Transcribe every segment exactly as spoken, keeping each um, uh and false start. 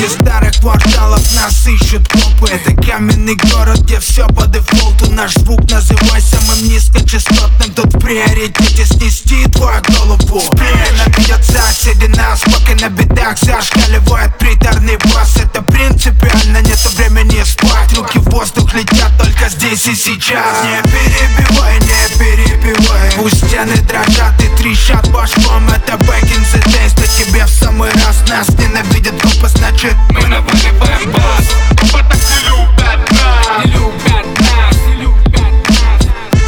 Среди старых кварталов нас ищут копы. Это каменный город, где все по дефолту. Наш звук называй самым низкочастотным. Тут в приоритете снести твою голову. Ненавидят соседи нас, пока на бедах зашкаливает приторный бас. Это принципиально, нету времени спать. Руки в воздух летят только здесь и сейчас. Не перебивай, не перебивай. Пусть стены дрожат и трещат башком. Это back in the days, да тебе в самый раз. Нас ненавидят копы, значит мы наваливаем бас. Копы так не любят нас, не любят нас, не любят нас.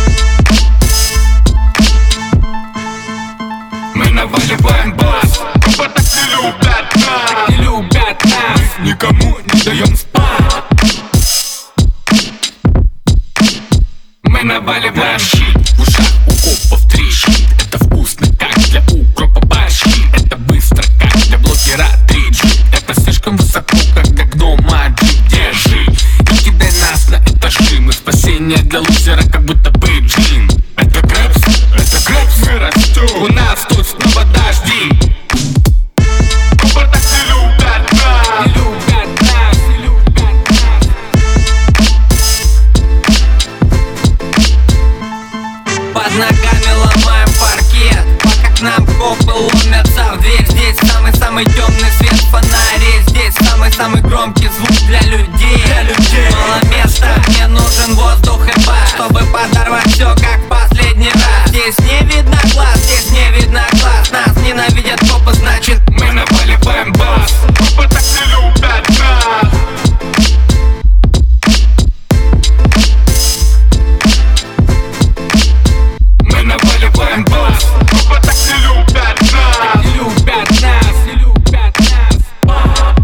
Мы наваливаем бас. Копы так не любят нас, не любят нас. Мы никому не даем спать. Мы наваливаем щит. В ушах у копов трещит. Это вкусно, как для укропа борщи. Это быстро, как для блогера три джи. Это слишком высоко, как окно маджи. Держи и кидай нас на этажи. Мы спасение для лузера, как будто бы джин. Это грэпс, это грэпс. Мы растем, у нас тут снова дожди. Копы так не любят нас, не любят нас, не любят нас. Под ногами ломаем паркет, пока к нам копы ломятся в дверь. Здесь самый-самый темный свет фонарей. Здесь самый-самый громкий звук для людей, для людей. Мало места, мне нужен воздух и бас, чтобы подорвать все как в последний раз. Здесь не видно глаз, здесь не видно глаз. Нас ненавидят копы, значит мы наваливаем бас. Копы так не любят нас. Мы наваливаем бас. Копы так не любят нас, не любят нас, не любят нас.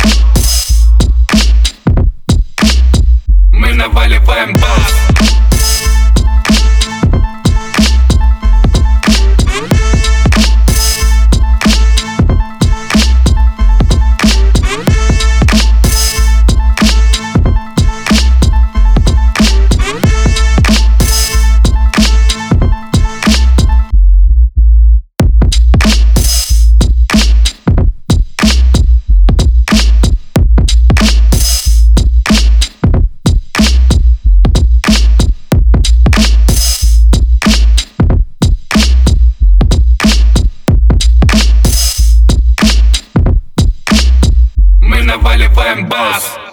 Мы наваливаем бас. Мы наваливаем бас.